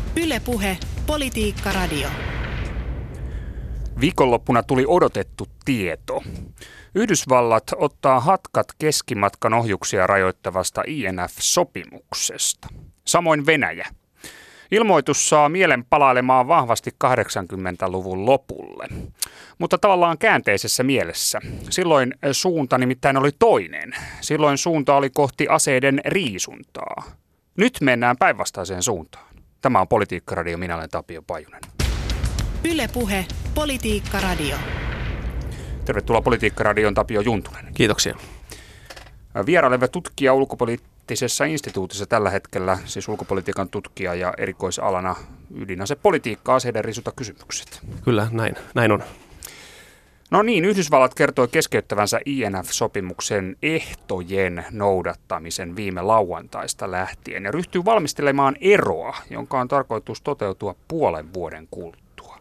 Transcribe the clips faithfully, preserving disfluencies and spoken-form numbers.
Yle Puhe, Politiikka Radio. Viikonloppuna tuli odotettu tieto. Yhdysvallat ottaa hatkat keskimatkan ohjuksia rajoittavasta I N F-sopimuksesta. Samoin Venäjä. Ilmoitus saa mielen palailemaan vahvasti kahdeksankymmentäluvun lopulle, mutta tavallaan käänteisessä mielessä. Silloin suunta nimittäin oli toinen. Silloin suunta oli kohti aseiden riisuntaa. Nyt mennään päinvastaiseen suuntaan. Tämä on Politiikka Radio, minä olen Tapio Pajunen. Yle Puhe, Politiikka Radio. Tervetuloa Politiikka Radioon, Tapio Juntunen. Kiitoksia. Vieraileva tutkija ulkopoliittisessa instituutissa tällä hetkellä, siis ulkopolitiikan tutkija ja erikoisalana ydinasepolitiikka, aseiden riisuntakysymykset. Kyllä, näin, näin on. No niin, Yhdysvallat kertoi keskeyttävänsä I N F-sopimuksen ehtojen noudattamisen viime lauantaista lähtien ja ryhtyy valmistelemaan eroa, jonka on tarkoitus toteutua puolen vuoden kuluttua.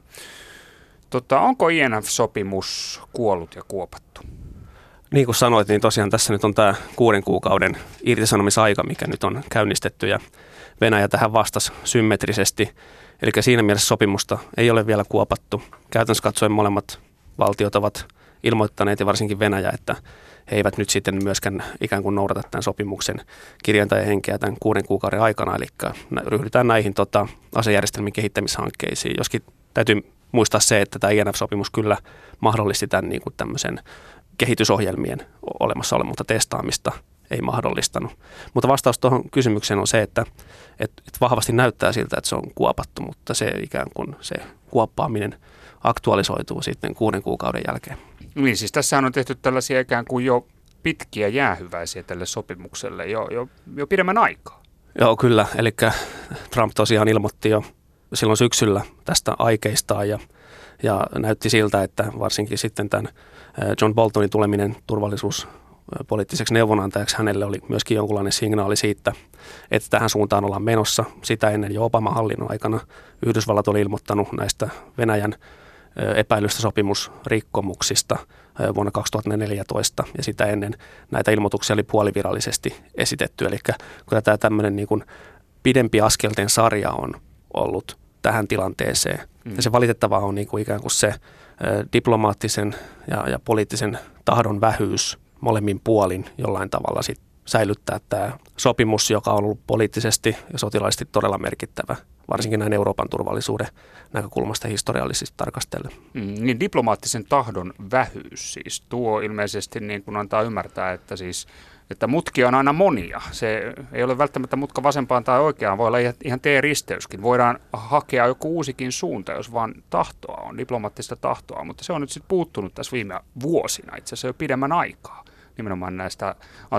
Tota, onko I N F-sopimus kuollut ja kuopattu? Niin kuin sanoit, niin tosiaan tässä nyt on tämä kuuden kuukauden irtisanomisaika, mikä nyt on käynnistetty ja Venäjä tähän vastasi symmetrisesti. Eli siinä mielessä sopimusta ei ole vielä kuopattu. Käytännössä katsoen molemmat valtiot ovat ilmoittaneet ja varsinkin Venäjä, että he eivät nyt sitten myöskään ikään kuin noudata tämän sopimuksen kirjainta ja henkeä tämän kuuden kuukauden aikana. Eli ryhdytään näihin tota, asejärjestelmien kehittämishankkeisiin, joskin täytyy muistaa se, että tämä I N F-sopimus kyllä mahdollisti tämän niin kuin tämmöisen kehitysohjelmien olemassaolo, mutta testaamista ei mahdollistanut. Mutta vastaus tuohon kysymykseen on se, että, että vahvasti näyttää siltä, että se on kuopattu, mutta se ikään kuin se kuoppaaminen aktualisoituu sitten kuuden kuukauden jälkeen. Niin, siis tässähän on tehty tällaisia ikään kuin jo pitkiä jäähyväisiä tälle sopimukselle jo, jo, jo pidemmän aikaa. Joo, kyllä. Eli Trump tosiaan ilmoitti jo silloin syksyllä tästä aikeistaan ja, ja näytti siltä, että varsinkin sitten tämän John Boltonin tuleminen turvallisuuspoliittiseksi neuvonantajaksi hänelle oli myöskin jonkunlainen signaali siitä, että tähän suuntaan ollaan menossa. Sitä ennen jo Obaman hallinnon aikana Yhdysvallat oli ilmoittanut näistä Venäjän epäilystä sopimusrikkomuksista vuonna kaksituhattaneljätoista ja sitä ennen näitä ilmoituksia oli puolivirallisesti esitetty. Eli kyllä tämä tämmöinen niin kuin pidempi askelten sarja on ollut tähän tilanteeseen. Mm. Ja se valitettavaa on niin kuin ikään kuin se diplomaattisen ja, ja poliittisen tahdon vähyys molemmin puolin jollain tavalla sit säilyttää tämä sopimus, joka on ollut poliittisesti ja sotilaallisesti todella merkittävä, varsinkin näin Euroopan turvallisuuden näkökulmasta historiallisesti tarkastellen. Mm, niin diplomaattisen tahdon vähyys siis tuo ilmeisesti niin kuin antaa ymmärtää, että siis että mutkia on aina monia. Se ei ole välttämättä mutka vasempaan tai oikeaan, voi olla ihan T-risteyskin. Voidaan hakea joku uusikin suunta, jos vaan tahtoa on, diplomaattista tahtoa, mutta se on nyt sitten puuttunut tässä viime vuosina, itse asiassa jo pidemmän aikaa, nimenomaan näistä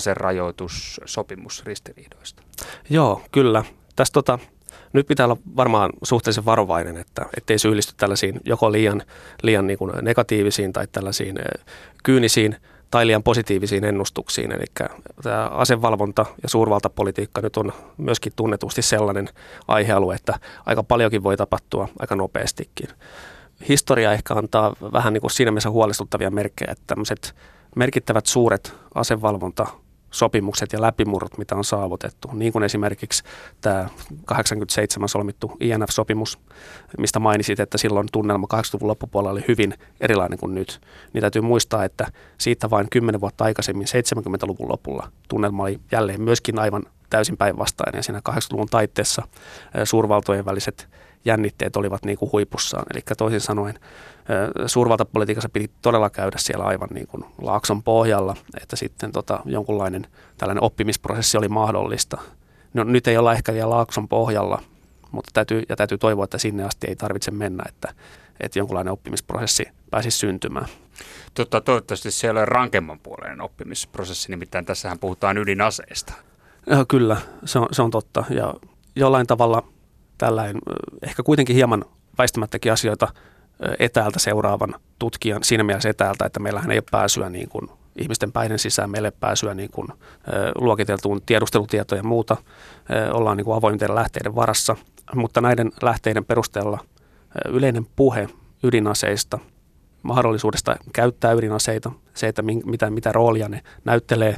aserajoitussopimusristiriidoista. Joo, kyllä. Tässä tota, nyt pitää olla varmaan suhteellisen varovainen, että ettei syyllisty tällaisiin joko liian, liian niin kuin negatiivisiin tai tällaisiin kyynisiin tai liian positiivisiin ennustuksiin. Eli tämä asevalvonta ja suurvaltapolitiikka nyt on myöskin tunnetusti sellainen aihealue, että aika paljonkin voi tapahtua aika nopeastikin. Historia ehkä antaa vähän niin kuin siinä mielessä huolestuttavia merkkejä, että tämmöiset merkittävät suuret asevalvontasopimukset ja läpimurrot, mitä on saavutettu, niin kuin esimerkiksi tämä kahdeksankymmentäseitsemän solmittu I N F-sopimus, mistä mainisit, että silloin tunnelma kahdeksankymmentäluvun loppupuolella oli hyvin erilainen kuin nyt, niin täytyy muistaa, että siitä vain kymmenen vuotta aikaisemmin, seitsemänkymmentäluvun lopulla, tunnelma oli jälleen myöskin aivan täysin päinvastainen, ja siinä kahdeksankymmentäluvun taitteessa suurvaltojen väliset jännitteet olivat niin kuin huipussaan. Eli toisin sanoen suurvaltapolitiikassa piti todella käydä siellä aivan niin kuin laakson pohjalla, että sitten tota, jonkunlainen tällainen oppimisprosessi oli mahdollista. No, nyt ei olla ehkä vielä laakson pohjalla, mutta täytyy, ja täytyy toivoa, että sinne asti ei tarvitse mennä, että, että jonkunlainen oppimisprosessi pääsisi syntymään. Totta, toivottavasti se ei ole rankemman puoleinen oppimisprosessi, nimittäin tässähän puhutaan ydinaseista. Ja kyllä, se on, se on totta. Ja jollain tavalla tällainen, ehkä kuitenkin hieman väistämättäkin asioita etäältä seuraavan tutkijan siinä mielessä etäältä, että meillähän ei ole pääsyä niin kuin ihmisten päiden sisään, meille ei ole pääsyä niin kuin luokiteltuun tiedustelutietoja ja muuta. Ollaan niin kuin avoimien lähteiden varassa, mutta näiden lähteiden perusteella yleinen puhe ydinaseista, mahdollisuudesta käyttää ydinaseita, se, että mitä, mitä roolia ne näyttelee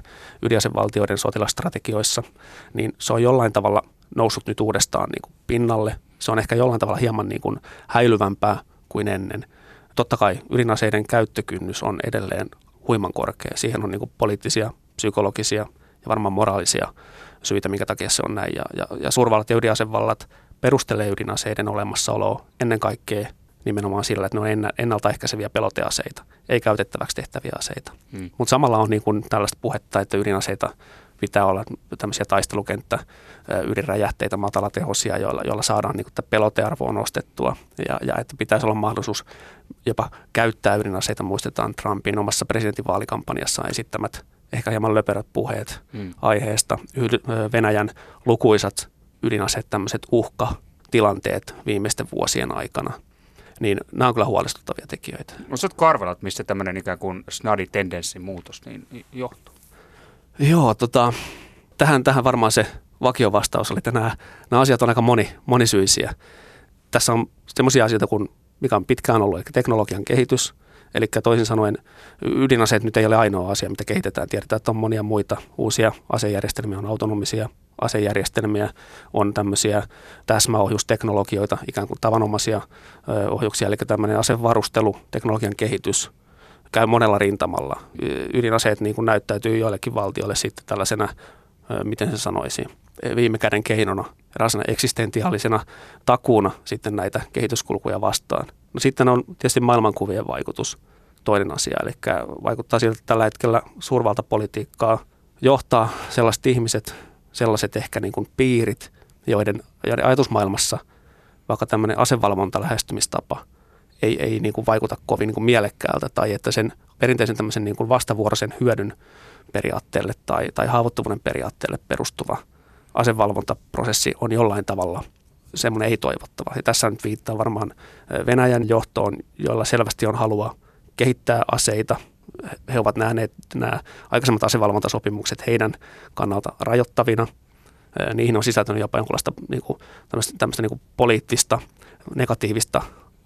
ydinasevaltioiden sotilasstrategioissa, niin se on jollain tavalla noussut nyt uudestaan niin kuin pinnalle. se on ehkä jollain tavalla hieman niin kuin häilyvämpää kuin ennen. Totta kai ydinaseiden käyttökynnys on edelleen huiman korkea. Siihen on niin kuin poliittisia, psykologisia ja varmaan moraalisia syitä, minkä takia se on näin. Ja, ja, ja suurvallat ja ydinasevallat perustelee ydinaseiden olemassaoloa ennen kaikkea nimenomaan sillä, että ne on ennaltaehkäiseviä peloteaseita, ei käytettäväksi tehtäviä aseita. Hmm. Mutta samalla on niin kuin tällaista puhetta, että ydinaseita pitää olla tämmöisiä taistelukenttä, ydinräjähteitä, matalatehoisia, joilla, joilla saadaan niin kuin pelotearvoa nostettua ja, ja että pitäisi olla mahdollisuus jopa käyttää ydinaseita. Muistetaan Trumpin omassa presidentinvaalikampanjassaan esittämät ehkä hieman löperät puheet hmm. aiheesta. Venäjän lukuisat ydinaseet, tämmöiset uhkatilanteet viimeisten vuosien aikana. Niin nämä on kyllä huolestuttavia tekijöitä. Osaatko arvella, että mistä tämmöinen ikään kuin snadi tendenssin muutos niin johtuu? Joo, tota, tähän, tähän varmaan se vakiovastaus oli, että nämä, nämä asiat on aika moni, monisyisiä. Tässä on sellaisia asioita, kuin, mikä on pitkään ollut, eli teknologian kehitys. Eli toisin sanoen ydinaseet nyt ei ole ainoa asia, mitä kehitetään. Tiedetään, että on monia muita uusia asejärjestelmiä, on autonomisia asejärjestelmiä, on tämmöisiä täsmäohjusteknologioita, ikään kuin tavanomaisia ohjuksia, eli tämmöinen asevarustelu, teknologian kehitys käy monella rintamalla. Ydinaseet niin kuin näyttäytyy joillekin valtioille sitten tällaisena, miten se sanoisi, viime käden keinona, eräisenä eksistentiaalisena takuuna sitten näitä kehityskulkuja vastaan. No sitten on tietysti maailmankuvien vaikutus, toinen asia, eli vaikuttaa siltä, että tällä hetkellä suurvaltapolitiikkaa johtaa sellaiset ihmiset, sellaiset ehkä niin kuin piirit, joiden, joiden ajatusmaailmassa vaikka tämmöinen asevalvonta lähestymistapa ei, ei niin kuin vaikuta kovin niin kuin mielekkäältä tai että sen perinteisen tämmöisen niin kuin vastavuoroisen hyödyn periaatteelle tai, tai haavoittuvuuden periaatteelle perustuva asevalvontaprosessi on jollain tavalla semmoinen ei-toivottava. Ja tässä nyt viittaa varmaan Venäjän johtoon, joilla selvästi on halua kehittää aseita. He ovat nähneet nämä aikaisemmat asevalvontasopimukset heidän kannalta rajoittavina. Niihin on sisältynyt jopa jonkinlaista niin kuin, tämmöistä, tämmöistä niin kuin poliittista, negatiivista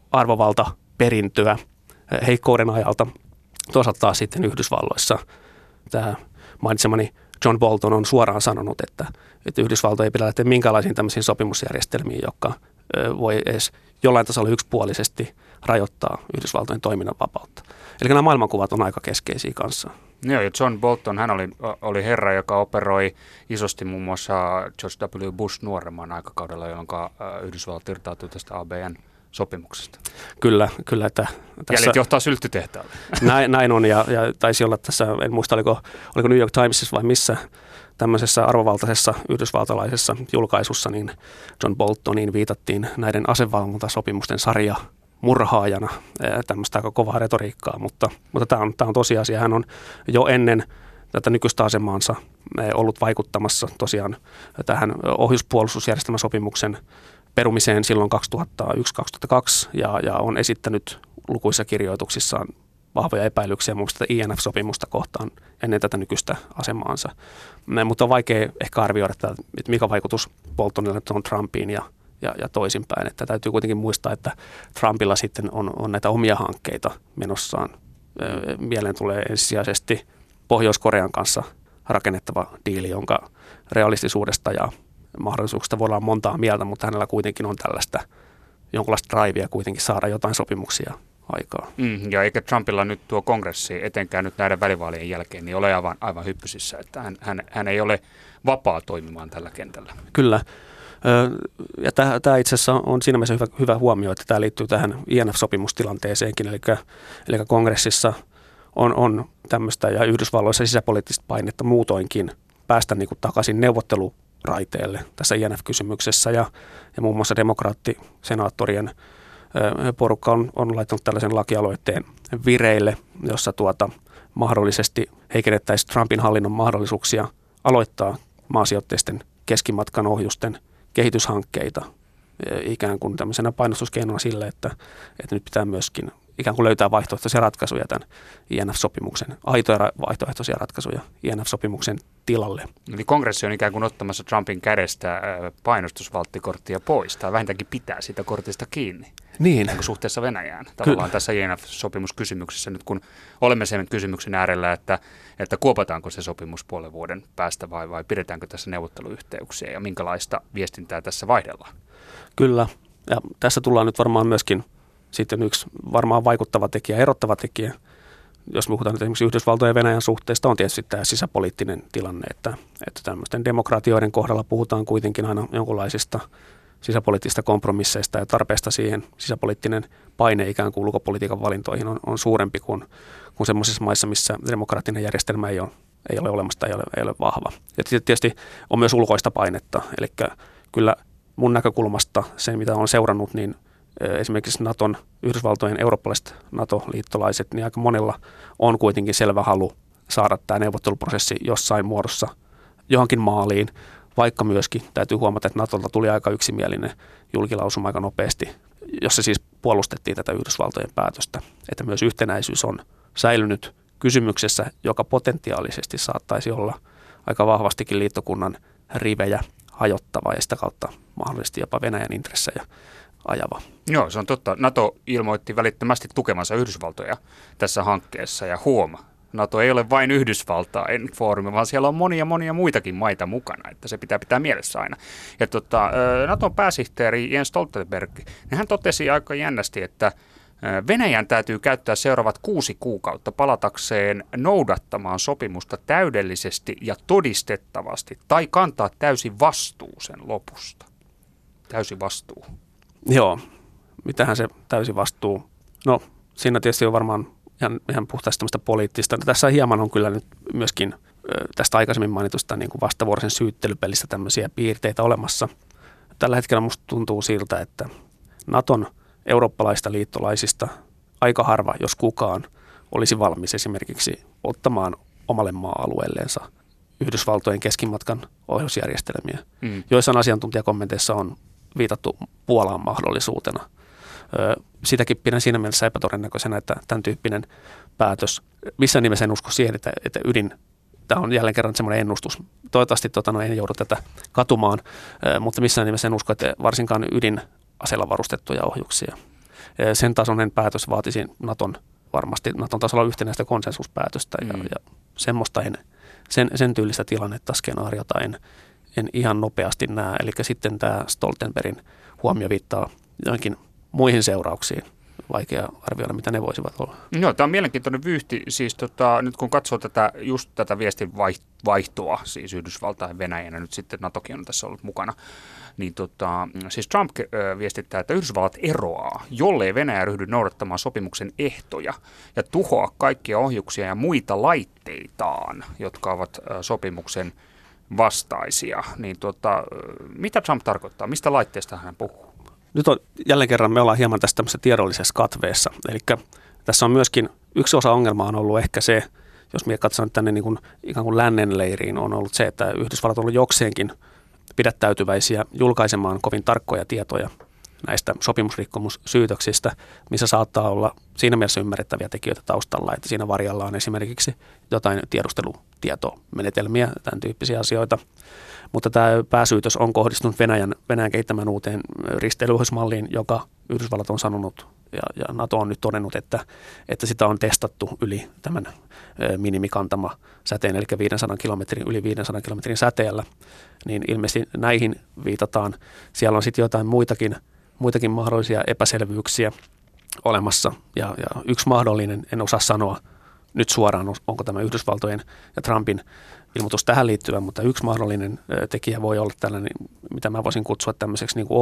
arvovaltaperintöä heikkouden ajalta. Toisaalta taas sitten Yhdysvalloissa tämä mainitsemani John Bolton on suoraan sanonut, että, että Yhdysvalto ei pidä lähteä minkälaisiin tämmöisiin sopimusjärjestelmiin, jotka voi edes jollain tasolla yksipuolisesti rajoittaa Yhdysvaltojen toiminnan vapautta. Eli nämä maailmankuvat on aika keskeisiä kanssa. Joo, ja John Bolton, hän oli, oli herra, joka operoi isosti muun muassa George W. Bush nuoremman aikakaudella, jolloin Yhdysvallat irtautui tästä A B N-sopimuksesta. Kyllä, kyllä. Että tässä jäljet johtaa sylttytehtaalle. Näin, näin on, ja, ja taisi olla tässä, en muista oliko, oliko New York Timesissa vai missä, tämmöisessä arvovaltaisessa yhdysvaltalaisessa julkaisussa, niin John Boltoniin viitattiin näiden asevalvontasopimusten sarja murhaajana, tämmöistä aika kovaa retoriikkaa, mutta, mutta tämä on, tämä on tosiasia.Hän on jo ennen tätä nykyistä asemaansa ollut vaikuttamassa tosiaan tähän ohjuspuolustusjärjestelmäsopimuksen perumiseen silloin kaksituhattayksi kaksituhattakaksi ja, ja on esittänyt lukuisissa kirjoituksissaan vahvoja epäilyksiä muun muassa I N F-sopimusta kohtaan ennen tätä nykyistä asemaansa. Mutta on vaikea ehkä arvioida, että mikä vaikutus Boltonilla on Trumpiin ja, ja, ja toisinpäin. Että täytyy kuitenkin muistaa, että Trumpilla sitten on, on näitä omia hankkeita menossaan. Mieleen tulee ensisijaisesti Pohjois-Korean kanssa rakennettava diili, jonka realistisuudesta ja mahdollisuuksista voi olla montaa mieltä, mutta hänellä kuitenkin on tällaista jonkinlaista drivea kuitenkin saada jotain sopimuksia aikaa. Mm, ja eikä Trumpilla nyt tuo kongressi etenkään nyt näiden välivaalien jälkeen niin ole aivan, aivan hyppysissä, että hän, hän, hän ei ole vapaa toimimaan tällä kentällä. Kyllä. Ja tämä itse asiassa on siinä mielessä hyvä, hyvä huomio, että tämä liittyy tähän I N F-sopimustilanteeseenkin, eli, eli kongressissa on, on tämmöistä ja Yhdysvalloissa sisäpoliittista painetta muutoinkin päästä niin kuin takaisin neuvotteluraiteelle tässä I N F-kysymyksessä ja, ja muun muassa demokraattisenaattorien porukka on, on laittanut tällaisen lakialoitteen vireille, jossa tuota, mahdollisesti heikennettäisiin Trumpin hallinnon mahdollisuuksia aloittaa maasijoitteisten keskimatkan ohjusten kehityshankkeita ikään kuin tämmöisenä painostuskeinona sille, että, että nyt pitää myöskin ikään kuin löytää vaihtoehtoisia ratkaisuja tämän I N F-sopimuksen, aitoja vaihtoehtoisia ratkaisuja I N F-sopimuksen tilalle. Eli kongressi on ikään kuin ottamassa Trumpin kädestä painostusvalttikorttia pois, tai vähintäänkin pitää sitä kortista kiinni. Niin. Suhteessa Venäjään. Tavallaan Ky- tässä I N F-sopimuskysymyksessä nyt, kun olemme sen kysymyksen äärellä, että, että kuopataanko se sopimus puolen vuoden päästä vai, vai pidetäänkö tässä neuvotteluyhteyksiä ja minkälaista viestintää tässä vaihdellaan? Kyllä. Ja tässä tullaan nyt varmaan myöskin sitten yksi varmaan vaikuttava tekijä, erottava tekijä, jos me puhutaan nyt esimerkiksi Yhdysvaltojen ja Venäjän suhteesta, on tietysti tämä sisäpoliittinen tilanne, että, että tämmöisten demokratioiden kohdalla puhutaan kuitenkin aina jonkinlaisista sisäpoliittisista kompromisseista ja tarpeesta siihen. Sisäpoliittinen paine ikään kuin ulkopolitiikan valintoihin on, on suurempi kuin, kuin semmoisissa maissa, missä demokraattinen järjestelmä ei ole, ei ole olemassa tai ei ole, ei ole vahva. Ja tietysti on myös ulkoista painetta, eli kyllä mun näkökulmasta se, mitä on seurannut, niin esimerkiksi Naton, Yhdysvaltojen eurooppalaiset NATO-liittolaiset, niin aika monella on kuitenkin selvä halu saada tämä neuvotteluprosessi jossain muodossa johonkin maaliin, vaikka myöskin täytyy huomata, että Natolta tuli aika yksimielinen julkilausuma aika nopeasti, jossa siis puolustettiin tätä Yhdysvaltojen päätöstä, että myös yhtenäisyys on säilynyt kysymyksessä, joka potentiaalisesti saattaisi olla aika vahvastikin liittokunnan rivejä hajottava ja sitä kautta mahdollisesti jopa Venäjän intressejä ajava. Joo, se on totta. NATO ilmoitti välittömästi tukemansa Yhdysvaltoja tässä hankkeessa ja huoma. NATO ei ole vain Yhdysvaltain foorumi, vaan siellä on monia monia muitakin maita mukana, että se pitää pitää mielessä aina. Ja tota, Naton pääsihteeri Jens Stoltenberg, hän totesi aika jännästi, että Venäjän täytyy käyttää seuraavat kuusi kuukautta palatakseen noudattamaan sopimusta täydellisesti ja todistettavasti tai kantaa täysi vastuu sen lopusta. Täysi vastuu. Joo, mitähän se täysi vastuu? No siinä tietysti on varmaan ihan, ihan puhtaasti tämmöistä poliittista. Tässä hieman on kyllä nyt myöskin tästä aikaisemmin mainitusta niin kuin vastavuoroisen syyttelypelistä tämmöisiä piirteitä olemassa. Tällä hetkellä musta tuntuu siltä, että Naton eurooppalaista liittolaisista aika harva, jos kukaan, olisi valmis esimerkiksi ottamaan omalle maa-alueelleensa Yhdysvaltojen keskimatkan ohjausjärjestelmiä. Mm. Joissain asiantuntijakommenteissa on viitattu Puolaan mahdollisuutena. Sitäkin pidän siinä mielessä epätodennäköisenä, että tämän tyyppinen päätös, missään nimessä en usko siihen, että, että ydin, tämä on jälleen kerran semmoinen ennustus. Toivottavasti tota, no, en joudu tätä katumaan, mutta missään nimessä en usko, että varsinkaan ydinaseella varustettuja ohjuksia. Sen tasoinen päätös vaatisi Naton, varmasti Naton tasolla yhtenäistä konsensuspäätöstä ja, mm. ja semmoista en, sen, sen tyylistä tilannetta, skenaariota en, en ihan nopeasti näe. Eli sitten tämä Stoltenbergin huomio viittaa johonkin muihin seurauksiin. Vaikea arvioida, mitä ne voisivat olla. Joo, tämä on mielenkiintoinen vyyhti. Siis tota, nyt kun katsoo tätä, just tätä viestinvaihtoa, siis Yhdysvaltain ja Venäjän, ja nyt sitten NATOkin on tässä ollut mukana, niin tota, siis Trump äh, viestittää, että Yhdysvallat eroaa, jollei Venäjä ryhdy noudattamaan sopimuksen ehtoja ja tuhoa kaikkia ohjuksia ja muita laitteitaan, jotka ovat äh, sopimuksen vastaisia. Niin tota, mitä Trump tarkoittaa? Mistä laitteista hän puhuu? Nyt on jälleen kerran, me ollaan hieman tässä tämmöisessä tiedollisessa katveessa. Eli tässä on myöskin, yksi osa ongelmaa on ollut ehkä se, jos me katsotaan tänne niin kuin, ikään kuin lännen leiriin, on ollut se, että Yhdysvallat on ollut jokseenkin pidättäytyväisiä julkaisemaan kovin tarkkoja tietoja näistä sopimusrikkomussyytöksistä, missä saattaa olla siinä mielessä ymmärrettäviä tekijöitä taustalla, että siinä varjalla on esimerkiksi jotain tiedustelutietomenetelmiä, tämän tyyppisiä asioita. Mutta tämä pääsyytös on kohdistunut Venäjän, Venäjän kehittämään uuteen risteilyohjusmalliin, joka Yhdysvallat on sanonut ja, ja NATO on nyt todennut, että, että sitä on testattu yli tämän minimikantama säteen, eli viisisataa kilometrin, yli viisisataa kilometrin säteellä. Niin ilmeisesti näihin viitataan. Siellä on sitten jotain muitakin, muitakin mahdollisia epäselvyyksiä olemassa. Ja, ja yksi mahdollinen, en osaa sanoa nyt suoraan, onko tämä Yhdysvaltojen ja Trumpin ilmoitus tähän liittyvä, mutta yksi mahdollinen tekijä voi olla tällainen, mitä mä voisin kutsua tämmöiseksi niin kuin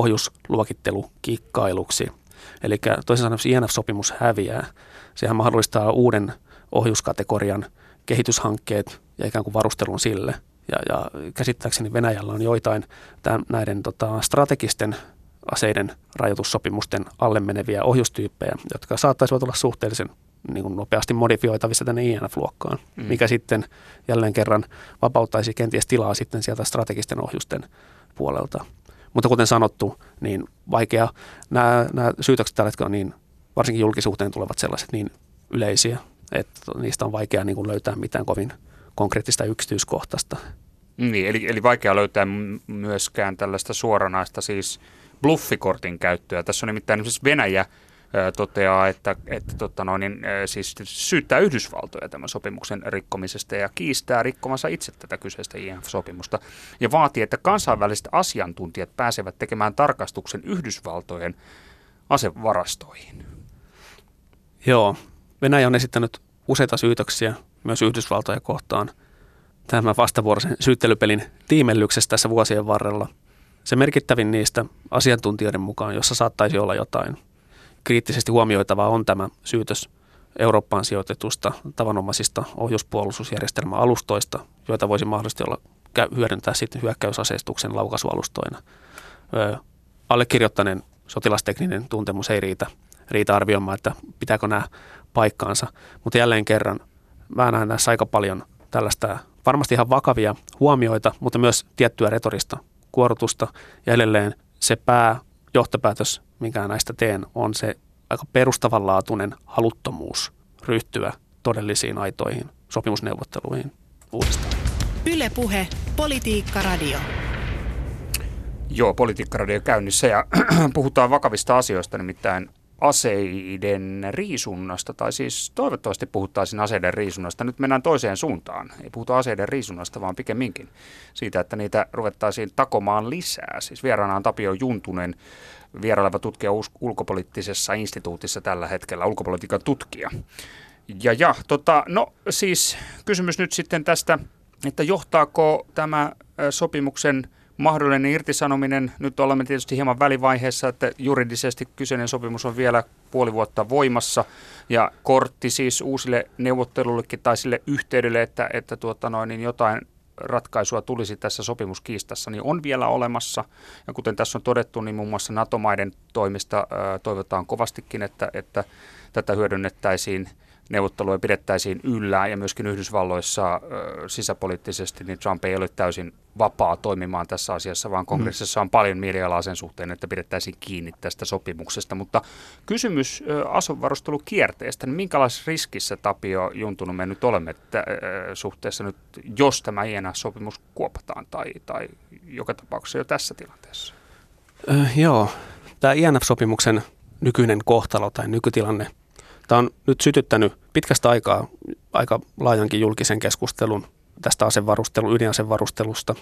ohjusluokittelukikkailuksi. Eli toisin sanoen, jos I N F-sopimus häviää, sehän mahdollistaa uuden ohjuskategorian kehityshankkeet ja ikään kuin varustelun sille. Ja, ja käsittääkseni Venäjällä on joitain tämän, näiden tota, strategisten aseiden rajoitussopimusten alle meneviä ohjustyyppejä, jotka saattaisivat olla suhteellisen niin kuin nopeasti modifioitavissa tänne I N F-luokkaan, mm. mikä sitten jälleen kerran vapauttaisi kenties tilaa sitten sieltä strategisten ohjusten puolelta. Mutta kuten sanottu, niin vaikea, nämä, nämä syytökset tällä hetkellä, niin varsinkin julkisuuteen tulevat sellaiset niin yleisiä, että niistä on vaikea niin kuin löytää mitään kovin konkreettista yksityiskohtaista. Niin, eli, eli vaikea löytää myöskään tällaista suoranaista siis bluffikortin käyttöä. Tässä on nimittäin esimerkiksi Venäjä toteaa, että, että tota no, niin, siis syyttää Yhdysvaltoja tämän sopimuksen rikkomisesta ja kiistää rikkomansa itse tätä kyseistä I N F-sopimusta ja vaatii, että kansainväliset asiantuntijat pääsevät tekemään tarkastuksen Yhdysvaltojen asevarastoihin. Joo, Venäjä on esittänyt useita syytöksiä myös Yhdysvaltoja kohtaan tämän vastavuoroisen syyttelypelin tiimellyksestä tässä vuosien varrella. Se merkittävin niistä asiantuntijoiden mukaan, jossa saattaisi olla jotain kriittisesti huomioitavaa, on tämä syytös Eurooppaan sijoitetusta tavanomaisista ohjuspuolustusjärjestelmäalustoista, joita voisi mahdollisesti olla hyödyntää sitten hyökkäysaseistuksen laukaisualustoina. Öö, allekirjoittaneen sotilastekninen tuntemus ei riitä, riitä arvioimaan, että pitääkö nämä paikkaansa, mutta jälleen kerran mä näen tässä aika paljon tällaista varmasti ihan vakavia huomioita, mutta myös tiettyä retorista kuorutusta ja edelleen se pääjohtopäätös, minkä näistä teen, on se aika perustavanlaatuinen haluttomuus ryhtyä todellisiin aitoihin sopimusneuvotteluihin uudestaan. Yle Puhe, Politiikka Radio. Joo, Politiikka-radio käynnissä ja puhutaan vakavista asioista, nimittäin aseiden riisunnasta, tai siis toivottavasti puhuttaisiin aseiden riisunnasta. Nyt mennään toiseen suuntaan. Ei puhuta aseiden riisunnasta, vaan pikemminkin siitä, että niitä ruvettaisiin takomaan lisää. Siis vieraana on Tapio Juntunen, vieraileva tutkija ulkopoliittisessa instituutissa tällä hetkellä, ulkopolitiikan tutkija. Ja, ja tota, no siis kysymys nyt sitten tästä, että johtaako tämä sopimuksen mahdollinen irtisanominen, nyt olemme tietysti hieman välivaiheessa, että juridisesti kyseinen sopimus on vielä puoli vuotta voimassa ja kortti siis uusille neuvottelullekin tai sille yhteydelle, että, että tuota noin, niin jotain ratkaisua tulisi tässä sopimuskiistassa, niin on vielä olemassa. Ja kuten tässä on todettu, niin muun muassa NATO-maiden toimesta ää, toivotaan kovastikin, että, että tätä hyödynnettäisiin, neuvotteluja pidettäisiin yllä ja myöskin Yhdysvalloissa ö, sisäpoliittisesti, niin Trump ei ole täysin vapaa toimimaan tässä asiassa, vaan kongressissa on paljon mielialaa sen suhteen, että pidettäisiin kiinni tästä sopimuksesta. Mutta kysymys ö, asevarustelukierteestä, niin minkälaisessa riskissä, Tapio Juntunen, me nyt olemme t- ö, suhteessa nyt, jos tämä I N F-sopimus kuopataan tai, tai joka tapauksessa jo tässä tilanteessa? Ö, joo, tämä I N F-sopimuksen nykyinen kohtalo tai nykytilanne, tämä on nyt sytyttänyt pitkästä aikaa aika laajankin julkisen keskustelun tästä asevarustelu, ydinasevarustelusta,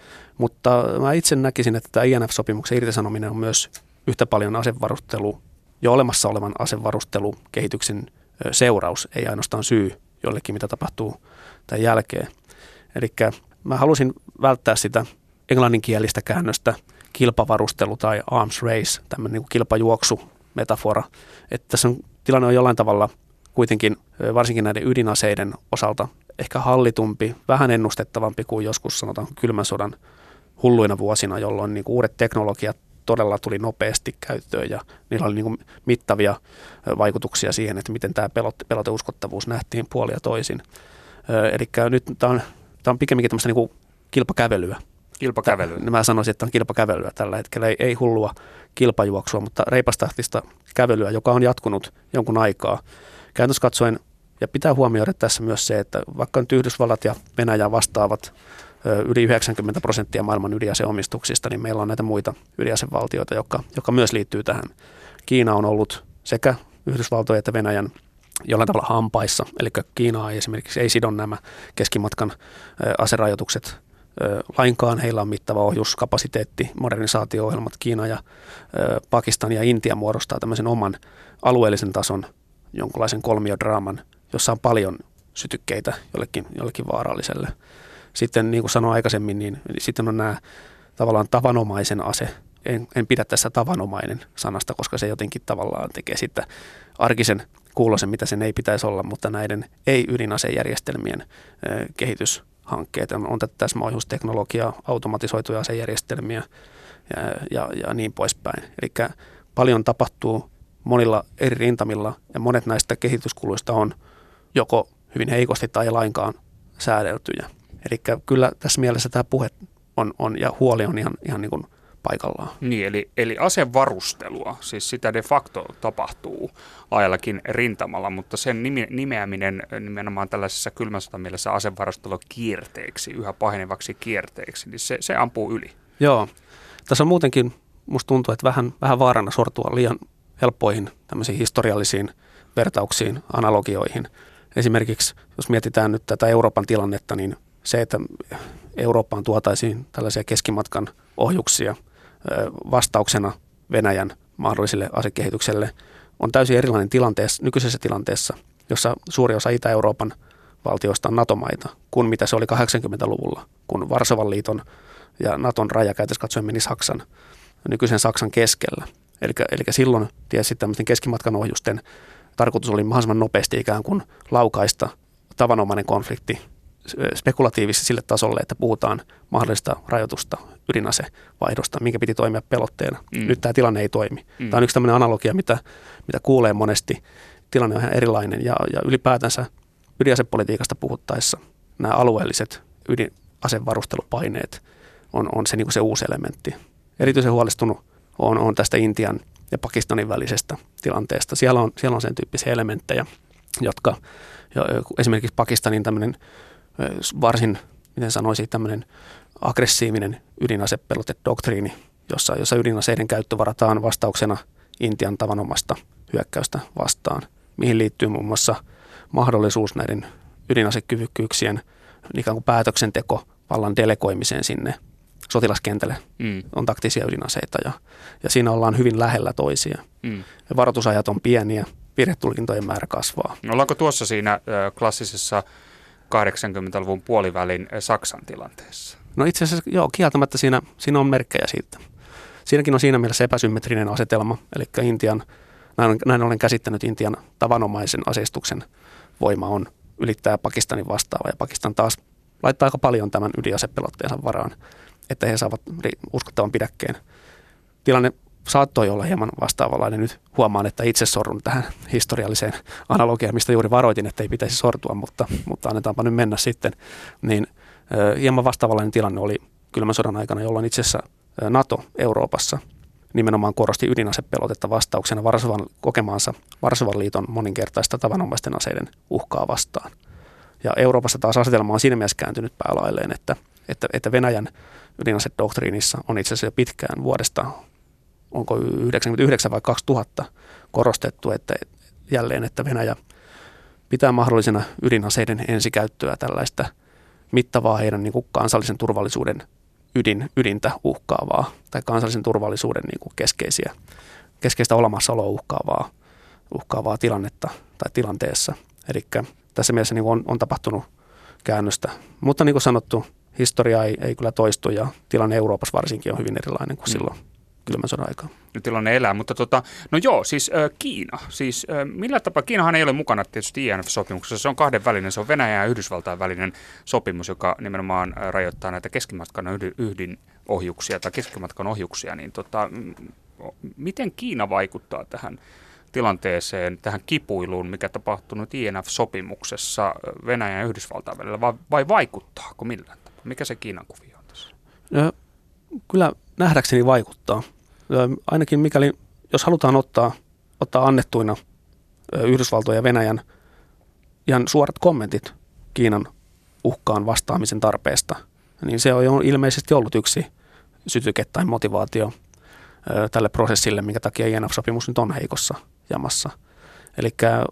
mutta mä itse näkisin, että tämä I N F-sopimuksen irtisanominen on myös yhtä paljon asevarustelu, jo olemassa olevan asevarustelukehityksen seuraus, ei ainoastaan syy jollekin, mitä tapahtuu tämän jälkeen. Eli mä halusin välttää sitä englanninkielistä käännöstä kilpavarustelu tai arms race, tämmöinen niin kuin kilpajuoksu metafora, että tässä on, tilanne on jollain tavalla kuitenkin varsinkin näiden ydinaseiden osalta ehkä hallitumpi, vähän ennustettavampi kuin joskus sanotaan kylmän sodan hulluina vuosina, jolloin niin kuin uudet teknologiat todella tuli nopeasti käyttöön ja niillä oli niin kuin mittavia vaikutuksia siihen, että miten tämä pelote, peloteuskottavuus nähtiin puolia toisin. Eli nyt tämä on, tämä on pikemminkin tämmöistä niin kuin kilpakävelyä. Kilpakävelyä. Mä sanoisin, että on kilpakävelyä tällä hetkellä. Ei, ei hullua kilpajuoksua, mutta reipastahtista kävelyä, joka on jatkunut jonkun aikaa. Käytännössä katsoen, ja pitää huomioida tässä myös se, että vaikka nyt Yhdysvallat ja Venäjä vastaavat yli yhdeksänkymmentä prosenttia maailman ydinaseomistuksista, niin meillä on näitä muita ydinasevaltioita, jotka, jotka myös liittyy tähän. Kiina on ollut sekä Yhdysvaltojen että Venäjän jollain tavalla hampaissa, eli Kiina ei esimerkiksi ei sidon nämä keskimatkan aserajoitukset lainkaan. Heillä on mittava ohjuskapasiteetti, modernisaatio-ohjelmat. Kiina ja Pakistan ja Intia muodostaa tämmöisen oman alueellisen tason jonkunlaisen kolmiodraaman, jossa on paljon sytykkeitä jollekin, jollekin vaaralliselle. Sitten niin kuin sanoin aikaisemmin, niin sitten on nämä tavallaan tavanomaisen ase. En, en pidä tässä tavanomainen sanasta, koska se jotenkin tavallaan tekee sitten arkisen kuulosen, mitä sen ei pitäisi olla, mutta näiden ei-ydinasejärjestelmien kehitys hankkeet. On tätä täsmäohjusteknologiaa, automatisoituja asejärjestelmiä ja, ja, ja niin poispäin. Eli paljon tapahtuu monilla eri rintamilla ja monet näistä kehityskuluista on joko hyvin heikosti tai lainkaan säädeltyjä. Eli kyllä tässä mielessä tämä puhe on, on ja huoli on ihan, ihan niin kuin paikallaan. Niin, eli, eli asevarustelua, siis sitä de facto tapahtuu laajallakin rintamalla, mutta sen nime, nimeäminen nimenomaan tällaisessa kylmän sodan mielessä asevarustelukierteeksi, yhä pahenevaksi kierteeksi, niin se, se ampuu yli. Joo, tässä on muutenkin, musta tuntuu, että vähän, vähän vaarana sortua liian helppoihin tämmöisiin historiallisiin vertauksiin, analogioihin. Esimerkiksi jos mietitään nyt tätä Euroopan tilannetta, niin se, että Eurooppaan tuotaisiin tällaisia keskimatkan ohjuksia vastauksena Venäjän mahdolliselle asekehitykselle, on täysin erilainen tilanteessa, nykyisessä tilanteessa, jossa suuri osa Itä-Euroopan valtioista on NATO-maita, kuin mitä se oli kahdeksankymmentäluvulla, kun Varsovan liiton ja Naton raja käytössä katsoen meni Saksan, nykyisen Saksan keskellä. Eli, eli silloin tietysti tämmöisten keskimatkan ohjusten tarkoitus oli mahdollisimman nopeasti ikään kuin laukaista tavanomainen konflikti spekulatiivisesti sille tasolle, että puhutaan mahdollista rajoitusta, ydinasevaihdosta, minkä piti toimia pelotteena. Mm. Nyt tämä tilanne ei toimi. Mm. Tämä on yksi tämmöinen analogia, mitä, mitä kuulee monesti. Tilanne on ihan erilainen ja, ja ylipäätänsä ydinasepolitiikasta puhuttaessa nämä alueelliset ydinasevarustelupaineet on, on se, niin kuin se uusi elementti. Erityisen huolestunut on, on tästä Intian ja Pakistanin välisestä tilanteesta. Siellä on, siellä on sen tyyppisiä elementtejä, jotka ja esimerkiksi Pakistanin tämmöinen varsin, miten sanoisin, tämmöinen aggressiivinen ydinasepelotedoktriini, jossa, jossa ydinaseiden käyttö varataan vastauksena Intian tavanomasta hyökkäystä vastaan, mihin liittyy muun muassa mahdollisuus näiden ydinasekyvykkyyksien ikään kuin päätöksenteko vallan delegoimiseen sinne sotilaskentälle. Mm. On taktisia ydinaseita ja, ja siinä ollaan hyvin lähellä toisia. Mm. Ja varoitusajat on pieniä, virhetulkintojen määrä kasvaa. Ollaanko tuossa siinä klassisessa kahdeksankymmentäluvun puolivälin Saksan tilanteessa? No itse asiassa joo, kieltämättä siinä, siinä on merkkejä siitä. Siinäkin on siinä mielessä epäsymmetrinen asetelma, eli Intian, näin, näin olen käsittänyt Intian tavanomaisen aseistuksen voima on ylittää Pakistanin vastaava, ja Pakistan taas laittaa aika paljon tämän ydinasepelotteensa varaan, että he saavat uskottavan pidäkkeen. Tilanne saattoi olla hieman vastaavanlainen. Nyt huomaan, että itse sorrun tähän historialliseen analogiaan, mistä juuri varoitin, että ei pitäisi sortua, mutta, mutta annetaanpa nyt mennä sitten. Niin, äh, hieman vastaavanlainen tilanne oli kylmän sodan aikana, jolloin itse asiassa NATO Euroopassa nimenomaan korosti ydinasepelotetta vastauksena Varsovan kokemaansa Varsovan liiton moninkertaista tavanomaisten aseiden uhkaa vastaan. Ja Euroopassa taas asetelma on siinä mielessä kääntynyt päälailleen, että, että, että Venäjän ydinasedoktriinissa on itse asiassa jo pitkään vuodesta, onko yhdeksänkymmentäyhdeksän vai kaksituhatta korostettu, että jälleen, että Venäjä pitää mahdollisena ydinaseiden ensikäyttöä tällaista mittavaa heidän niin kuin kansallisen turvallisuuden ydin, ydintä uhkaavaa tai kansallisen turvallisuuden niin kuin keskeisiä, keskeistä olemassaoloa uhkaavaa, uhkaavaa tilannetta tai tilanteessa. Eli tässä mielessä niin kuin on, on tapahtunut käännöstä, mutta niin kuin sanottu, historia ei, ei kyllä toistu ja tilanne Euroopassa varsinkin on hyvin erilainen kuin mm. silloin kylmän sodan aikaa. Nyt tilanne elää, mutta tota, no joo, siis äh, Kiina. Siis äh, millä tapaa, Kiinahan ei ole mukana tietysti I N F-sopimuksessa, se on kahdenvälinen, se on Venäjän ja Yhdysvaltain välinen sopimus, joka nimenomaan äh, rajoittaa näitä keskimatkan ydinohjuksia tai keskimatkan ohjuksia, niin tota, m- miten Kiina vaikuttaa tähän tilanteeseen, tähän kipuiluun, mikä tapahtunut I N F-sopimuksessa Venäjän ja Yhdysvaltain välillä, vai, vai vaikuttaako millään tapaa? Mikä se Kiinan kuvio on tässä? Ja, kyllä nähdäkseni vaikuttaa. Ainakin mikäli, jos halutaan ottaa, ottaa annettuina Yhdysvaltojen ja Venäjän ihan suorat kommentit Kiinan uhkaan vastaamisen tarpeesta, niin se on ilmeisesti ollut yksi sytyke tai motivaatio tälle prosessille, minkä takia I N F-sopimus nyt on heikossa jamassa. Eli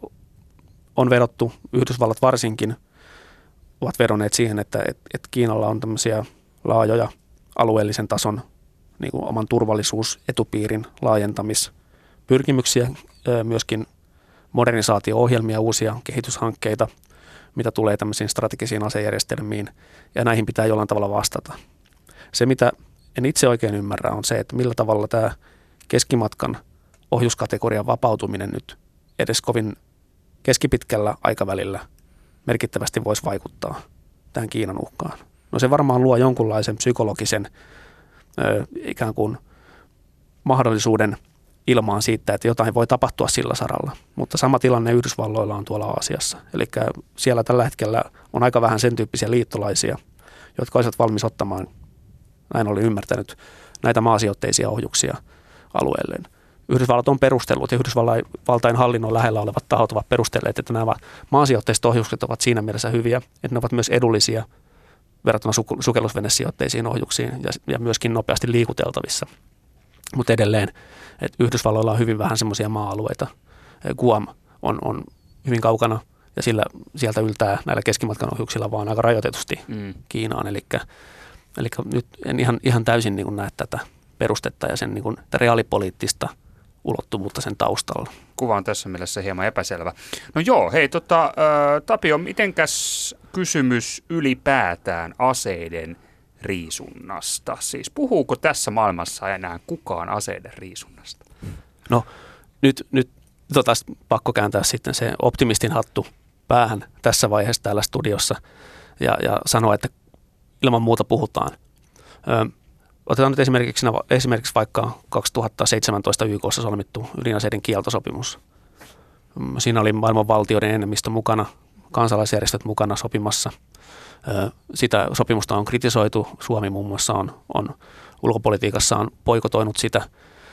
on vedottu, Yhdysvallat varsinkin ovat vedonneet siihen, että, että Kiinalla on tämmöisiä laajoja alueellisen tason niin kuin oman turvallisuusetupiirin laajentamispyrkimyksiä, myöskin modernisaatio-ohjelmia, uusia kehityshankkeita, mitä tulee tämmöisiin strategisiin asejärjestelmiin, ja näihin pitää jollain tavalla vastata. Se, mitä en itse oikein ymmärrä, on se, että millä tavalla tämä keskimatkan ohjuskategorian vapautuminen nyt edes kovin keskipitkällä aikavälillä merkittävästi voisi vaikuttaa tähän Kiinan uhkaan. No se varmaan luo jonkunlaisen psykologisen ö, ikään kuin mahdollisuuden ilmaan siitä, että jotain voi tapahtua sillä saralla. Mutta sama tilanne Yhdysvalloilla on tuolla Aasiassa. Eli siellä tällä hetkellä on aika vähän sen tyyppisiä liittolaisia, jotka olisivat valmis ottamaan, näin olin ymmärtänyt, näitä maasijoitteisia ohjuksia alueelleen. Yhdysvallat on perustellut ja Yhdysvaltain hallinnon lähellä olevat tahot ovat perustelleet, että nämä maasijoitteiset ohjukset ovat siinä mielessä hyviä, että ne ovat myös edullisia verrattuna sukellusvenesijoitteisiin ohjuksiin ja, ja myöskin nopeasti liikuteltavissa. Mutta edelleen, että Yhdysvalloilla on hyvin vähän semmoisia maa-alueita. Guam on, on hyvin kaukana ja sillä, sieltä yltää näillä keskimatkan ohjuksilla vaan aika rajoitetusti mm. Kiinaan. Eli, eli nyt en ihan, ihan täysin niin kuin näe tätä perustetta ja sen niin kuin, reaalipoliittista ulottuvuutta sen taustalla. Kuva on tässä mielessä hieman epäselvä. No joo, hei tota, äh, Tapio, mitenkäs kysymys ylipäätään aseiden riisunnasta? Siis puhuuko tässä maailmassa enää kukaan aseiden riisunnasta? No nyt, nyt tota, pakko kääntää sitten se optimistin hattu päähän tässä vaiheessa täällä studiossa ja, ja sanoa, että ilman muuta puhutaan. Ö, otetaan nyt esimerkiksi, esimerkiksi vaikka kaksituhattaseitsemäntoista Y K:ssa solmittu ydinaseiden kieltosopimus. Siinä oli maailman valtioiden enemmistö mukana, kansalaisjärjestöt mukana sopimassa. Sitä sopimusta on kritisoitu. Suomi muun muassa on, on ulkopolitiikassaan poikotoinut sitä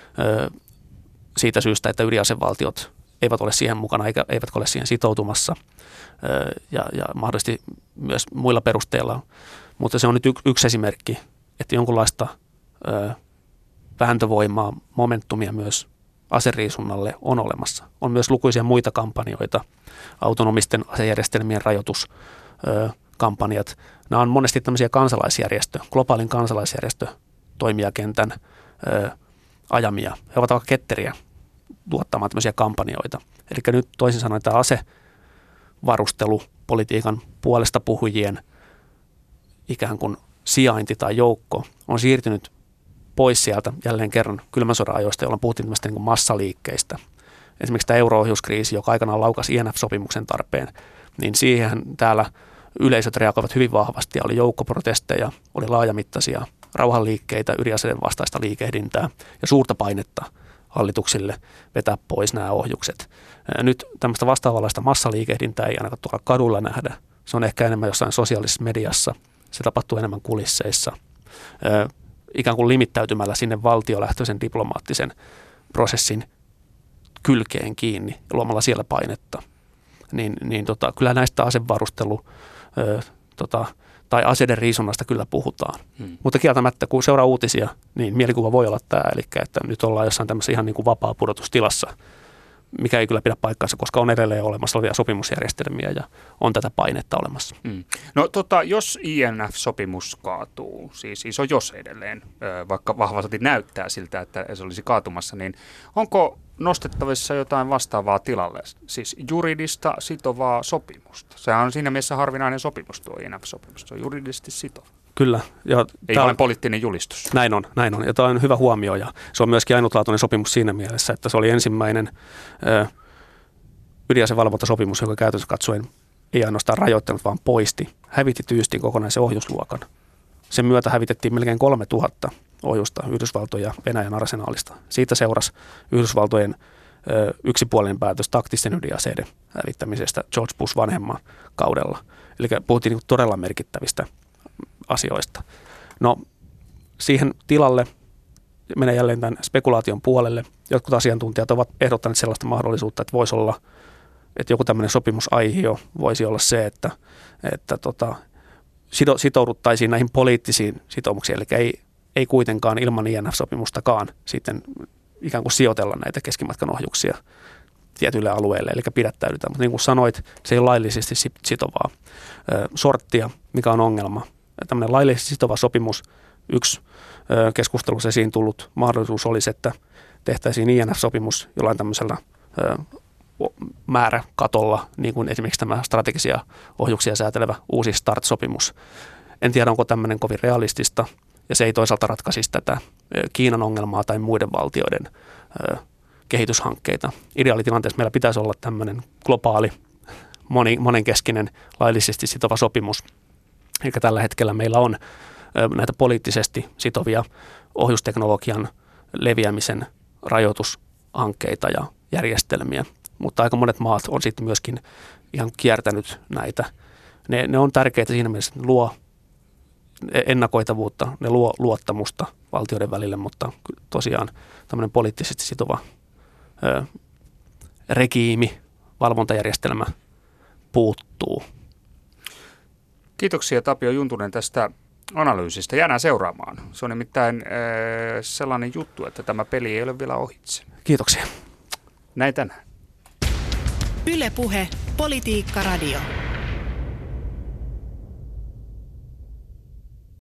siitä syystä, että ydinasevaltiot eivät ole siihen mukana eikä, eivätkä ole siihen sitoutumassa ja, ja mahdollisesti myös muilla perusteilla. Mutta se on nyt y- yksi esimerkki, että jonkunlaista ö, vääntövoimaa, momentumia myös aseriisunnalle on olemassa. On myös lukuisia muita kampanjoita, autonomisten asejärjestelmien rajoituskampanjat. Nämä on monesti tämmöisiä kansalaisjärjestö, globaalin kansalaisjärjestö toimijakentän ö, ajamia. He ovat aika ketteriä tuottamaan tämmöisiä kampanjoita. Eli nyt toisin sanoen tämä asevarustelupolitiikan puolesta puhujien ikään kuin sijainti tai joukko on siirtynyt pois sieltä jälleen kerran kylmän sodan ajoista, jolloin puhuttiin tämmöistä niin kuin massaliikkeistä. Esimerkiksi tämä euro-ohjuskriisi, joka aikanaan laukasi I N F-sopimuksen tarpeen, niin siihen täällä yleisöt reagoivat hyvin vahvasti. Oli joukkoprotesteja, oli laajamittaisia rauhanliikkeitä, ydinaseiden vastaista liikehdintää ja suurta painetta hallituksille vetää pois nämä ohjukset. Nyt tämmöistä vastaavanlaista massaliikehdintää ei ainakaan tuolla kadulla nähdä. Se on ehkä enemmän jossain sosiaalisessa mediassa. Se tapahtuu enemmän kulisseissa. Ö, ikään kuin limittäytymällä sinne valtiolähtöisen diplomaattisen prosessin kylkeen kiinni ja luomalla siellä painetta. Niin, niin tota, kyllä näistä asevarustelu ö, tota, tai aseiden riisunnasta kyllä puhutaan. Hmm. Mutta kieltämättä, kun seuraa uutisia, niin mielikuva voi olla tämä, eli että nyt ollaan jossain tämmöisessä ihan niin kuin vapaa pudotustilassa, mikä ei kyllä pidä paikkaansa, koska on edelleen olemassa olevia sopimusjärjestelmiä ja on tätä painetta olemassa. Hmm. No tota, jos I N F-sopimus kaatuu, siis iso jos edelleen, vaikka vahvasti näyttää siltä, että se olisi kaatumassa, niin onko nostettavissa jotain vastaavaa tilalle, siis juridista sitovaa sopimusta? Sehän on siinä mielessä harvinainen sopimus tuo I N F-sopimus, se on juridisesti sitova. Kyllä. Ja ei ole poliittinen julistus. Näin on, näin on. Ja tämä on hyvä huomio ja se on myöskin ainutlaatuinen sopimus siinä mielessä, että se oli ensimmäinen ö, ydinasevalvontasopimus, joka käytännössä katsoen ei ainoastaan rajoittanut, vaan poisti, hävitti tyystin kokonaisen ohjusluokan. Sen myötä hävitettiin melkein kolme tuhatta ohjusta Yhdysvaltojen ja Venäjän arsenaalista. Siitä seurasi Yhdysvaltojen ö, yksipuolinen päätös taktisten ydinaseiden hävittämisestä George Bush vanhemman kaudella. Eli puhuttiin niin todella merkittävistä asioista. No siihen tilalle menee jälleen tämän spekulaation puolelle. Jotkut asiantuntijat ovat ehdottaneet sellaista mahdollisuutta, että voisi olla, että joku tämmöinen sopimusaihio voisi olla se, että, että tota, sitouduttaisiin näihin poliittisiin sitoumuksiin, eli ei, ei kuitenkaan ilman I N F-sopimustakaan sitten ikään kuin sijoitella näitä keskimatkan ohjuksia tietyille alueille, eli pidättäydytään. Mutta niin kuin sanoit, se ei ole laillisesti sitovaa sorttia, mikä on ongelma. Tämmöinen laillisesti sitova sopimus, yksi keskustelussa esiin tullut mahdollisuus olisi, että tehtäisiin I N F-sopimus jollain tämmöisellä määräkatolla, niin kuin esimerkiksi tämä strategisia ohjuksia säätelevä uusi START-sopimus. En tiedä, onko tämmöinen kovin realistista, ja se ei toisaalta ratkaisisi tätä Kiinan ongelmaa tai muiden valtioiden kehityshankkeita. Ideaalitilanteessa meillä pitäisi olla tämmöinen globaali, moni, monenkeskinen, laillisesti sitova sopimus. Eli tällä hetkellä meillä on näitä poliittisesti sitovia ohjusteknologian leviämisen rajoitushankkeita ja järjestelmiä, mutta aika monet maat on sitten myöskin ihan kiertänyt näitä. Ne, ne on tärkeitä siinä mielessä, että ne luo ennakoitavuutta, ne luo luottamusta valtioiden välille, mutta tosiaan tämmöinen poliittisesti sitova ö, regiimi, valvontajärjestelmä puuttuu. Kiitoksia Tapio Juntunen tästä analyysistä. Jäädään seuraamaan. Se on nimittäin äh, sellainen juttu, että tämä peli ei ole vielä ohitse. Kiitoksia. Näin tänään. Yle Puhe, Politiikka Radio.